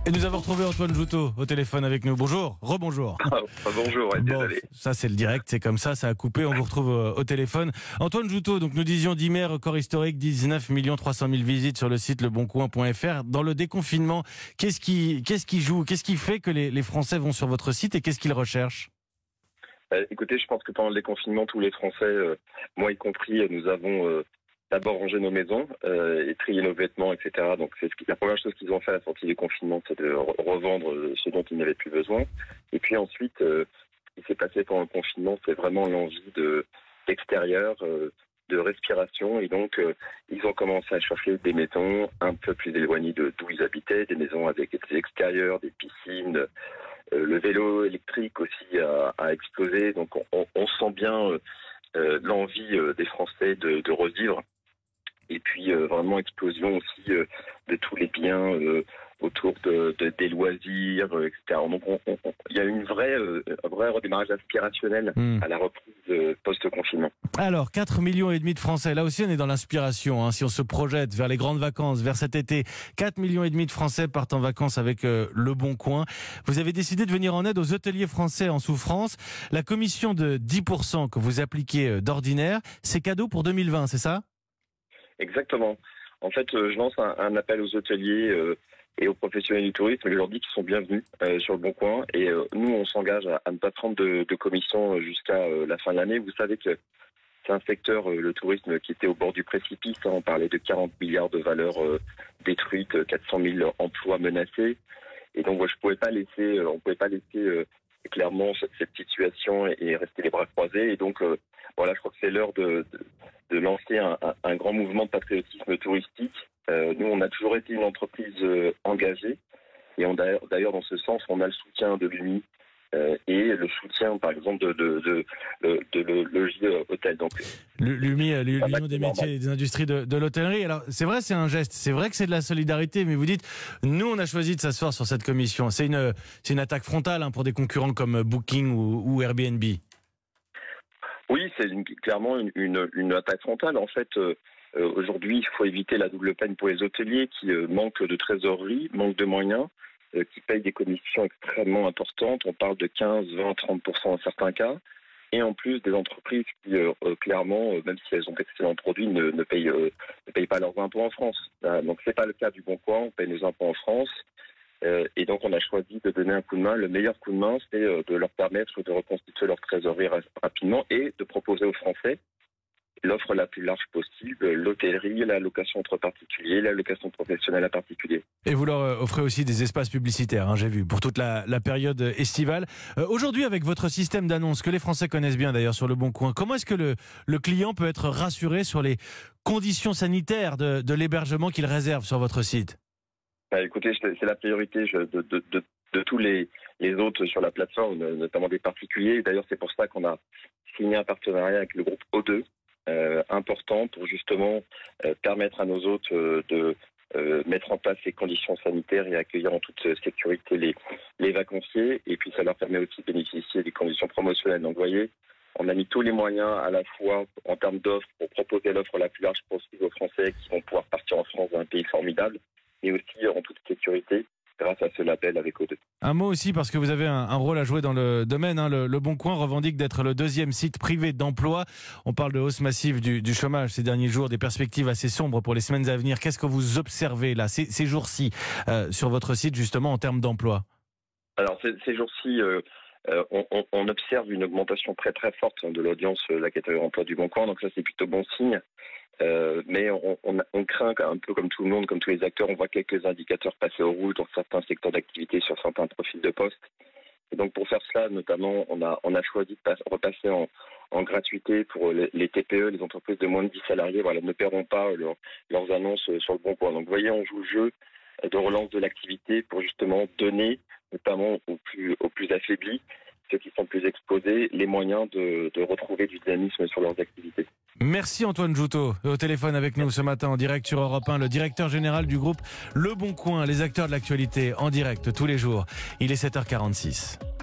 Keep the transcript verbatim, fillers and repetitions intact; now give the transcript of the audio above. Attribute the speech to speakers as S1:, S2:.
S1: Et nous avons retrouvé Antoine Jouteau au téléphone avec nous. Bonjour, rebonjour.
S2: Ah, bonjour, ouais,
S1: Bon,
S2: désolé.
S1: ça c'est le direct, c'est comme ça, ça a coupé, on vous retrouve au, au téléphone. Antoine Jouteau, donc nous disions d'Imer, record historique, dix-neuf millions trois cent mille visites sur le site leboncoin point f r. Dans le déconfinement, qu'est-ce qui, qu'est-ce qui joue, qu'est-ce qui fait que les, les Français vont sur votre site et qu'est-ce qu'ils recherchent?
S2: Euh, écoutez, je pense que pendant le déconfinement, tous les Français, euh, moi y compris, nous avons euh, d'abord rangé nos maisons euh, et trié nos vêtements, et cetera. Donc c'est ce qui, la première chose qu'ils ont fait à la sortie du confinement, c'est de re- revendre ce dont ils n'avaient plus besoin. Et puis ensuite, euh, ce qui s'est passé pendant le confinement, c'est vraiment l'envie de d'extérieur, euh, de respiration. Et donc, euh, ils ont commencé à chercher des maisons un peu plus éloignées de d'où ils habitaient, des maisons avec des extérieurs, des piscines. Euh, le vélo électrique aussi a, a explosé. Donc on, on, on sent bien euh, euh, l'envie euh, des Français de, de revivre. Et puis euh, vraiment explosion aussi euh, de tous les biens euh, autour de, de, des loisirs, euh, et cetera. Donc on, on, on, il y a une vraie, euh, un vrai redémarrage aspirationnel
S1: Hmm.
S2: à la reprise euh, post-confinement.
S1: Alors, quatre millions et demi de Français, là aussi on est dans l'inspiration, hein, si on se projette vers les grandes vacances, vers cet été, quatre millions et demi de Français partent en vacances avec euh, Le Bon Coin. Vous avez décidé de venir en aide aux hôteliers français en souffrance. La commission de dix pour cent que vous appliquez euh, d'ordinaire, c'est cadeau pour deux mille vingt, c'est ça?
S2: Exactement. En fait, euh, je lance un, un appel aux hôteliers euh, et aux professionnels du tourisme. Je leur dis qu'ils sont bienvenus euh, sur le Bon Coin. Et euh, nous, on s'engage à, à ne pas prendre de, de commission euh, jusqu'à euh, la fin de l'année. Vous savez que c'est un secteur, euh, le tourisme, qui était au bord du précipice. Hein. On parlait de quarante milliards de valeurs euh, détruites, quatre cent mille emplois menacés. Et donc, moi, je pouvais pas laisser, euh, on pouvait pas laisser euh, clairement cette, cette situation et, et rester les bras croisés. Et donc, euh, voilà, je crois que c'est l'heure de, de, de lancer un, un, un grand mouvement de patriotisme touristique. Euh, nous, on a toujours été une entreprise euh, engagée. Et on, d'ailleurs, d'ailleurs, dans ce sens, on a le soutien de l'U M I euh, et le soutien, par exemple, de, de, de, de, de, de Logis Hôtel. Donc,
S1: L'U M I,
S2: ça va
S1: l'Union
S2: être
S1: des
S2: normal.
S1: métiers et des industries de, de l'hôtellerie. Alors, c'est vrai, c'est un geste. C'est vrai que c'est de la solidarité, mais vous dites, nous, on a choisi de s'asseoir sur cette commission. C'est une, c'est une attaque frontale hein, pour des concurrents comme Booking ou, ou Airbnb.
S2: Oui, c'est une- clairement une, une, une attaque frontale. En fait, euh, euh, aujourd'hui, il faut éviter la double peine pour les hôteliers qui euh, manquent de trésorerie, manquent de moyens, euh, qui payent des commissions extrêmement importantes. On parle de quinze, vingt, trente pour cent dans certains cas. Et en plus, des entreprises qui, euh, euh, clairement, euh, même si elles ont d'excellents produits, ne, ne, payent, euh, ne payent pas leurs impôts en France. Euh, donc, c'est pas le cas du Bon Coin. On paye nos impôts en France. Euh, et donc, on a choisi de donner un coup de main. Le meilleur coup de main, c'est euh, de leur permettre de reconstituer leur trésorerie ra- rapidement et de proposer aux Français l'offre la plus large possible, l'hôtellerie, la location entre particuliers, la location professionnelle à particuliers.
S1: Et vous leur euh, offrez aussi des espaces publicitaires, hein, j'ai vu, pour toute la, la période estivale. Euh, Aujourd'hui, avec votre système d'annonce, que les Français connaissent bien d'ailleurs sur Le Bon Coin, comment est-ce que le, le client peut être rassuré sur les conditions sanitaires de, de l'hébergement qu'il réserve sur votre site?
S2: Bah, écoutez, c'est c'est la priorité je- de, de, de, de tous les, les autres sur la plateforme, notamment des particuliers. D'ailleurs, c'est pour ça qu'on a signé un partenariat avec le groupe O deux, euh, important pour justement euh, permettre à nos hôtes euh, de euh, mettre en place les conditions sanitaires et accueillir en toute sécurité les, les vacanciers. Et puis, ça leur permet aussi de bénéficier des conditions promotionnelles. Donc, vous voyez, on a mis tous les moyens à la fois en termes d'offres pour proposer l'offre la plus large possible aux Français qui vont pouvoir partir en France, dans un pays formidable, mais aussi en toute sécurité grâce à ce label avec O deux.
S1: Un mot aussi, parce que vous avez un, un rôle à jouer dans le domaine. Hein. Le, le Bon Coin revendique d'être le deuxième site privé d'emploi. On parle de hausse massive du, du chômage ces derniers jours, des perspectives assez sombres pour les semaines à venir. Qu'est-ce que vous observez là, ces, ces jours-ci, euh, sur votre site, justement, en termes d'emploi?
S2: Alors ces, ces jours-ci, euh, euh, on, on, on observe une augmentation très très forte de l'audience de la catégorie emploi du Bon Coin, donc ça c'est plutôt bon signe. Euh, mais on, on, on craint un peu comme tout le monde, comme tous les acteurs, on voit quelques indicateurs passer au rouge dans certains secteurs d'activité, sur certains profils de poste. Et donc pour faire cela, notamment, on a, on a choisi de passer, repasser en, en gratuité pour les, les T P E, les entreprises de moins de dix salariés. Voilà, ne perdons pas leur, leurs annonces sur le Bon Coin. Donc vous voyez, on joue le jeu de relance de l'activité pour justement donner, notamment aux plus, aux plus affaiblis, ceux qui sont plus exposés, les moyens de, de retrouver du dynamisme sur leurs activités.
S1: Merci Antoine Jouteau, au téléphone avec nous ce matin en direct sur Europe un, le directeur général du groupe Le Bon Coin, les acteurs de l'actualité en direct tous les jours. Il est sept heures quarante-six.